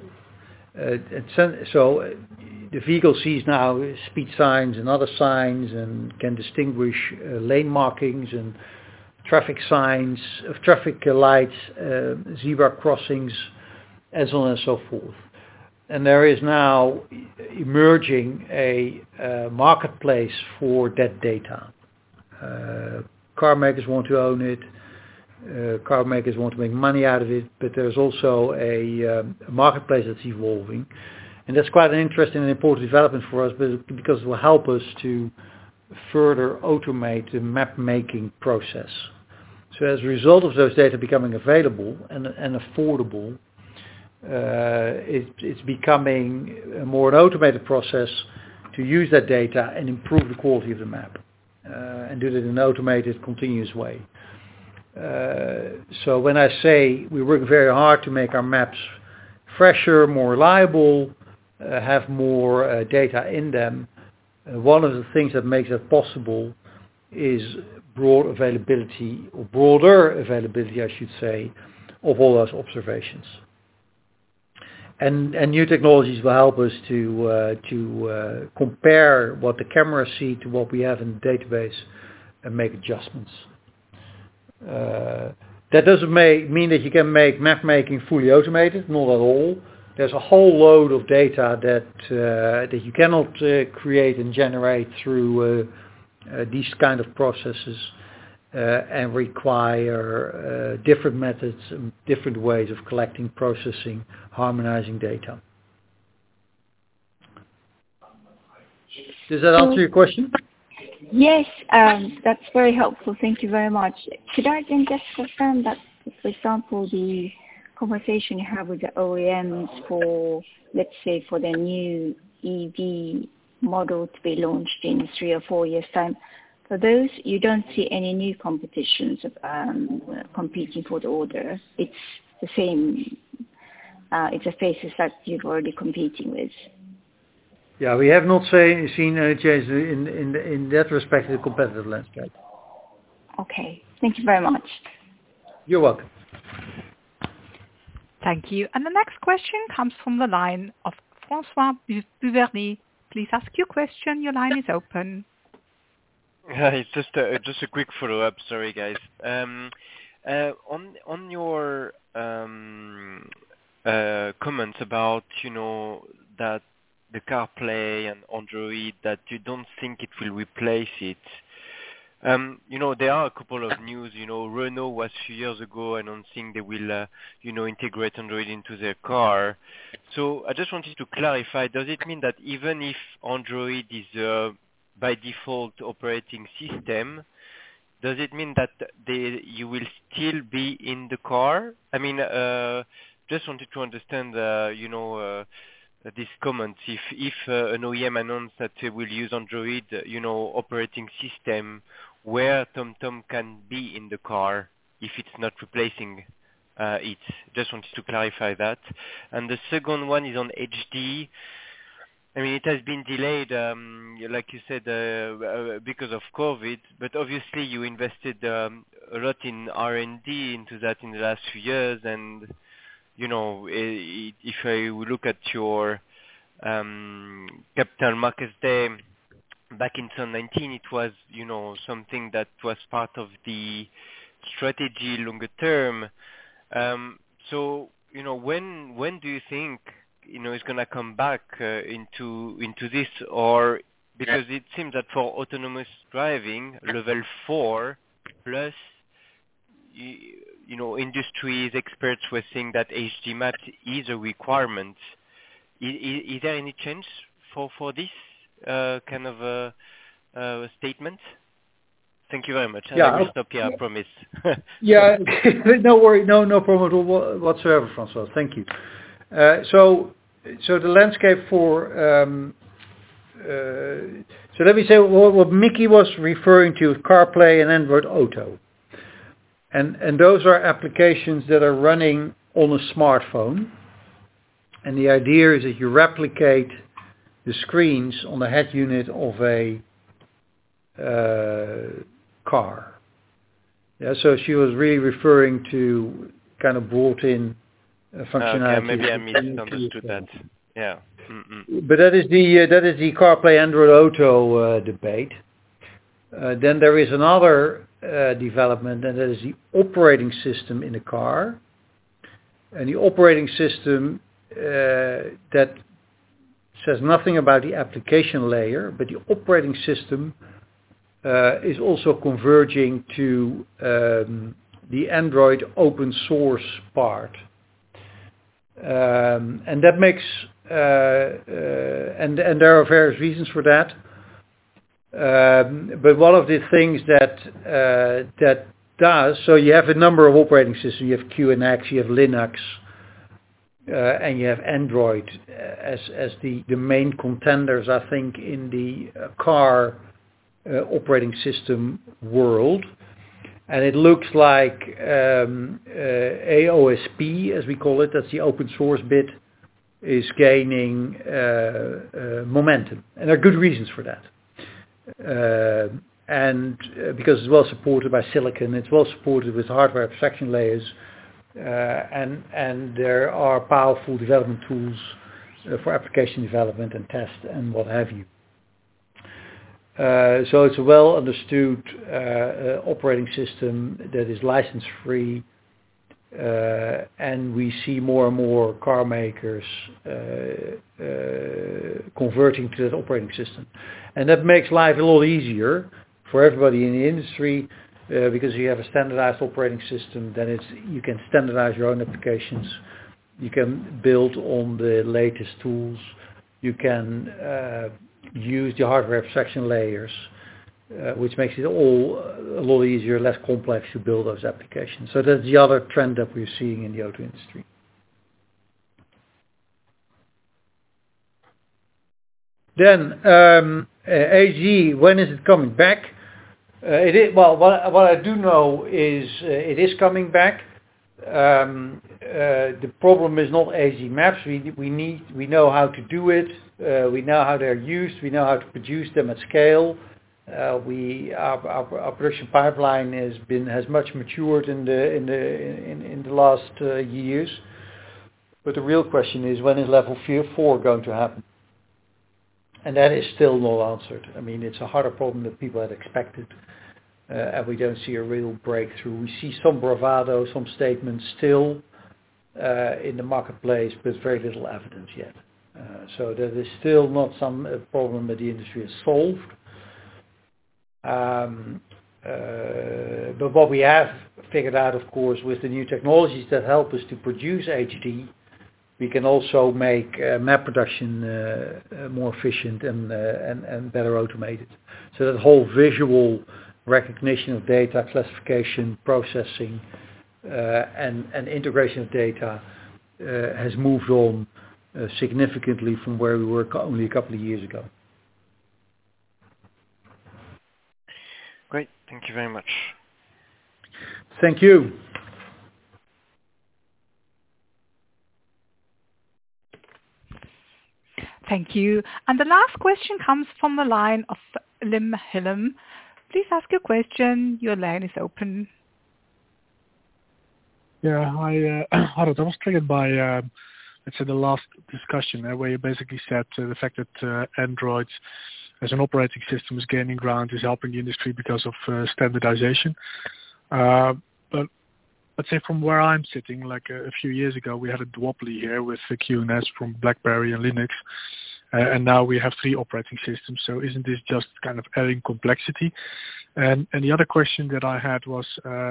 So the vehicle sees now speed signs and other signs and can distinguish lane markings and traffic signs, traffic lights, zebra crossings, and so on and so forth. And there is now emerging a marketplace for that data. Car makers want to own it. Car makers want to make money out of it, but there's also a marketplace that's evolving, and that's quite an interesting and important development for us, because it will help us to further automate the map making process. So as a result of those data becoming available and affordable, it's becoming a more automated process to use that data and improve the quality of the map, and do it in an automated, continuous way. So when I say we work very hard to make our maps fresher, more reliable, have more data in them, one of the things that makes that possible is broader availability, I should say, of all those observations. And new technologies will help us to compare what the cameras see to what we have in the database and make adjustments. That doesn't mean that you can make map making fully automated, not at all. There's a whole load of data that you cannot create and generate through these kind of processes, and require different methods and different ways of collecting, processing, harmonizing data. Does that answer your question? Yes, that's very helpful. Thank you very much. Could I then just confirm that, for example, the conversation you have with the OEMs for, let's say, for the new EV model to be launched in 3 or 4 years' time, for those, you don't see any new competitions competing for the order. It's the same interfaces that you're already competing with? Yeah, we have not seen any change in that respect in the competitive landscape. Okay, thank you very much. You're welcome. Thank you. And the next question comes from the line of François Duvernay. Please ask your question. Your line is open. Hi, just a quick follow-up. Sorry, guys. On your comments about, that the CarPlay and Android, that you don't think it will replace it. There are a couple of news. Renault was a few years ago announcing they will, integrate Android into their car. So I just wanted to clarify, does it mean that even if Android is by default operating system, does it mean that you will still be in the car? I mean, just wanted to understand, this comment. If an OEM announced that they will use Android, operating system, where TomTom can be in the car if it's not replacing it. Just wanted to clarify that. And the second one is on HD. I mean, it has been delayed, like you said, because of COVID, but obviously you invested a lot in R&D into that in the last few years, and if I look at your Capital Markets Day back in 2019, it was, something that was part of the strategy longer term. So, when do you think, it's going to come back into this? Or because it seems that for autonomous driving, level 4 plus, industries, experts were saying that HD map is a requirement. Is there any change for this kind of a statement? Thank you very much. Yeah. I will stop here, I promise. Yeah, no worry, no problem at all whatsoever, François. Thank you. So the landscape for so let me say what Mickey was referring to, CarPlay and Android Auto, and those are applications that are running on a smartphone, and the idea is that you replicate the screens on the head unit of a car. Yeah, so she was really referring to kind of brought in functionality. Okay, maybe I misunderstood that. Yeah. Mm-mm. But that is the CarPlay Android Auto debate. Then there is another development, and that is the operating system in the car. And the operating system that says nothing about the application layer, but the operating system is also converging to the Android open source part. And that makes, and there are various reasons for that. But one of the things that does, so you have a number of operating systems. You have QNX, you have Linux, and you have Android as the main contenders, I think, in the car operating system world. And it looks like AOSP, as we call it, that's the open source bit, is gaining momentum. And there are good reasons for that. And because it's well supported by silicon, it's well supported with hardware abstraction layers, and there are powerful development tools for application development and test and what have you. So it's a well understood operating system that is license free, and we see more and more car makers converting to that operating system, and that makes life a lot easier for everybody in the industry, because you have a standardized operating system. Then you can standardize your own applications, you can build on the latest tools, you can use the hardware abstraction layers, which makes it all a lot easier, less complex to build those applications. So that's the other trend that we're seeing in the auto industry. Then AG, when is it coming back? It is, well, what I do know is it is coming back. the problem is not HD maps. We know how to do it. We know how they're used. We know how to produce them at scale. Our production pipeline has much matured in the last years. But the real question is, when is level 4 going to happen? And that is still not answered. I mean, it's a harder problem than people had expected. And we don't see a real breakthrough. We see some bravado, some statements still in the marketplace, but very little evidence yet. So that is still not some problem that the industry has solved. But what we have figured out, of course, with the new technologies that help us to produce HD, we can also make map production more efficient and better automated. So that whole visual recognition of data, classification, processing, and integration of data has moved on significantly from where we were only a couple of years ago. Great. Thank you very much. Thank you. Thank you. And the last question comes from the line of Wim Hillen. Please ask your question. Your line is open. Yeah, hi, Harold. I was triggered by, let's say, the last discussion where you basically said the fact that Android as an operating system is gaining ground is helping the industry because of standardization. But let's say from where I'm sitting, like a few years ago, we had a duopoly here with the QNS from BlackBerry and Linux. And now we have 3 operating systems. So isn't this just kind of adding complexity? And the other question that I had was,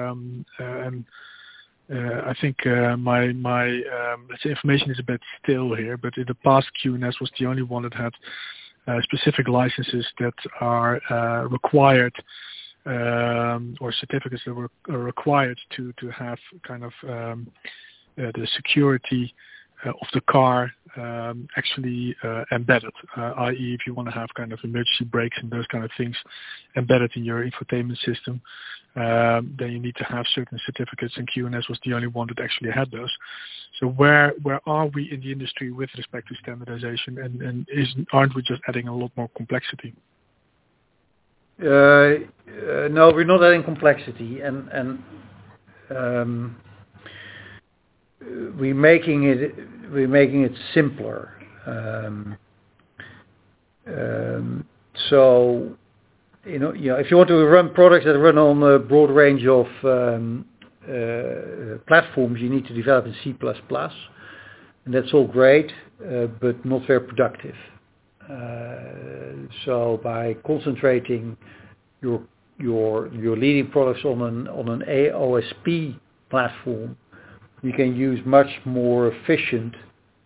I think my let's say information is a bit stale here, but in the past QNS was the only one that had specific licenses that are required or certificates that were required to have kind of the security of the car actually embedded, i.e. if you want to have kind of emergency brakes and those kind of things embedded in your infotainment system, then you need to have certain certificates, and QNS was the only one that actually had those. So where are we in the industry with respect to standardization, and aren't we just adding a lot more complexity? No, we're not adding complexity, and we're making it simpler. So if you want to run products that run on a broad range of platforms, you need to develop in C++, and that's all great, but not very productive. So by concentrating your leading products on an AOSP platform, you can use much more efficient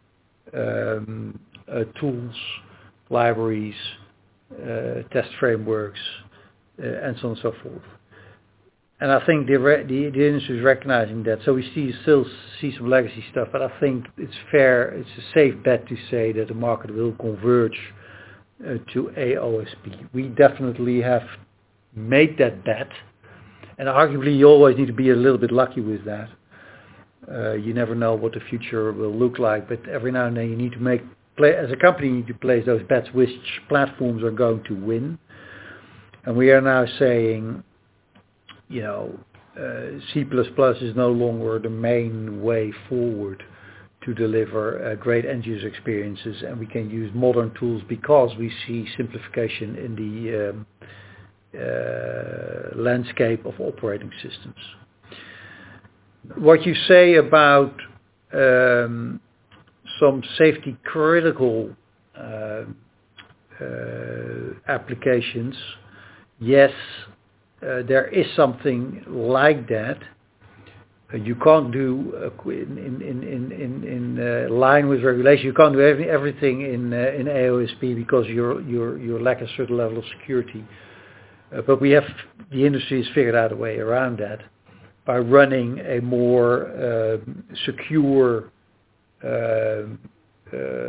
tools, libraries, test frameworks, and so on and so forth. And I think the industry is recognizing that. So we still see some legacy stuff, but I think it's a safe bet to say that the market will converge to AOSP. We definitely have made that bet, and arguably you always need to be a little bit lucky with that. You never know what the future will look like, but every now and then you need to as a company, you need to place those bets which platforms are going to win. And we are now saying, C++ is no longer the main way forward to deliver great end user experiences, and we can use modern tools because we see simplification in the landscape of operating systems. What you say about some safety critical applications, yes, there is something like that. You can't do in line with regulation. You can't do everything in AOSP because you lack a certain level of security. But the industry has figured out a way around that by running a more secure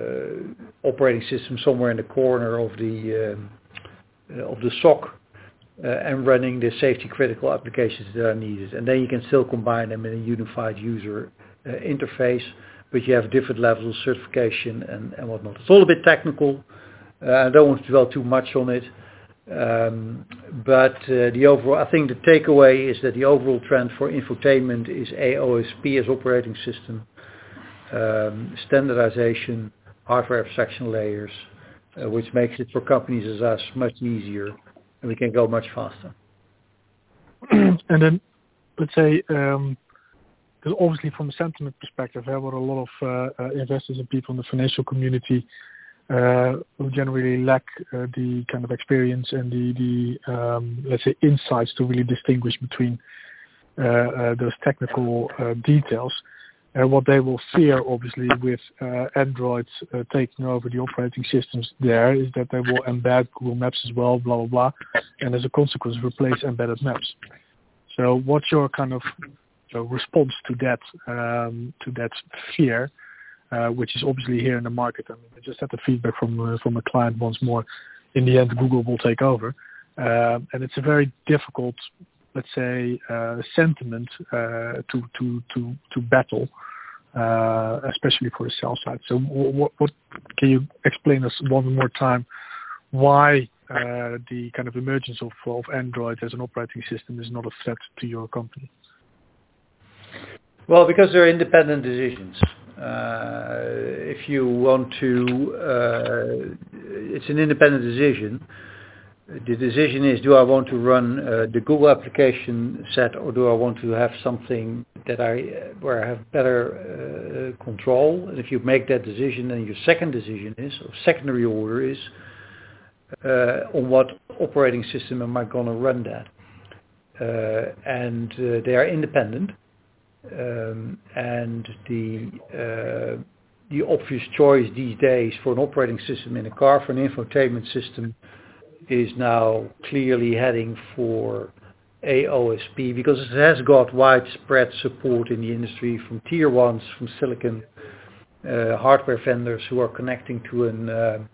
operating system somewhere in the corner of the SOC and running the safety critical applications that are needed. And then you can still combine them in a unified user interface, but you have different levels of certification and whatnot. It's all a bit technical. I don't want to dwell too much on it. But the overall, I think the takeaway is that the overall trend for infotainment is AOSP as operating system, standardization, hardware abstraction layers, which makes it for companies as us much easier, and we can go much faster. And then, let's say, because obviously from a sentiment perspective, there were a lot of investors and people in the financial community who generally lack the kind of experience and the let's say insights to really distinguish between those technical details. What they will fear, obviously, with Android taking over the operating systems there is that they will embed Google Maps as well, blah, blah, blah, and as a consequence replace embedded maps. So what's your kind of response to that fear? Which is obviously here in the market. I mean, I just had the feedback from a client once more. In the end, Google will take over, and it's a very difficult, let's say, sentiment to battle, especially for the sell side. So, what can you explain us one more time why the kind of emergence of Android as an operating system is not a threat to your company? Well, because they're independent decisions. If you want to, it's an independent decision. The decision is, do I want to run the Google application set, or do I want to have something where I have better control? And if you make that decision, then your second decision is, or secondary order is, on what operating system am I going to run that? And they are independent. And the obvious choice these days for an operating system in a car, for an infotainment system, is now clearly heading for AOSP, because it has got widespread support in the industry from tier ones, from silicon hardware vendors who are connecting to an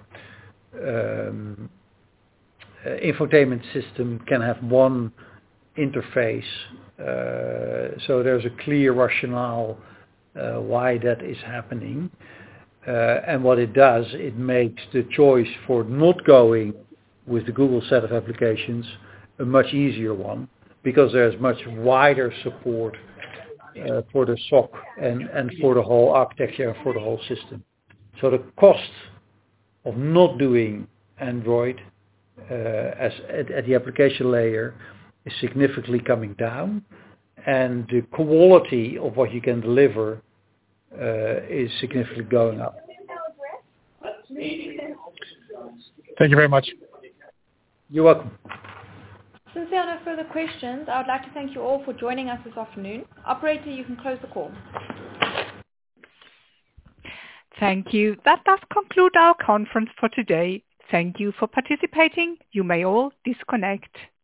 infotainment system can have one interface. So there's a clear rationale why that is happening. And what it does, it makes the choice for not going with the Google set of applications a much easier one, because there's much wider support for the SOC and for the whole architecture and for the whole system. So the cost of not doing Android at the application layer is significantly coming down, and the quality of what you can deliver is significantly going up. Thank you very much. You're welcome. Since there are no further questions, I would like to thank you all for joining us this afternoon. Operator, you can close the call. Thank you. That does conclude our conference for today. Thank you for participating. You may all disconnect.